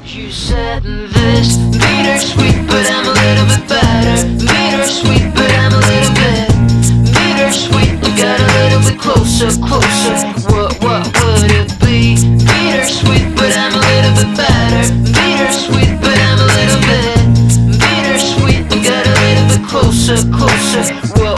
You said this bittersweet, but I'm a little bit better. Bittersweet, but I'm a little bit bittersweet. We got a little bit closer, closer. What would it be? Bittersweet, but I'm a little bit better. Bittersweet, but I'm a little bit bittersweet. We got a little bit closer, closer. What